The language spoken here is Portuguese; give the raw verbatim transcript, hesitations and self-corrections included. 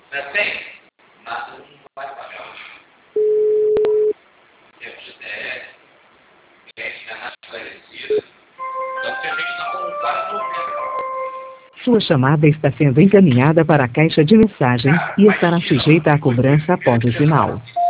Não tem? Nada não vai pagar. F G T S, cliente ainda não esclarecido. Tanto que a gente está com quase noventa. Sua chamada está sendo encaminhada para a caixa de mensagens e estará sujeita à cobrança após o sinal.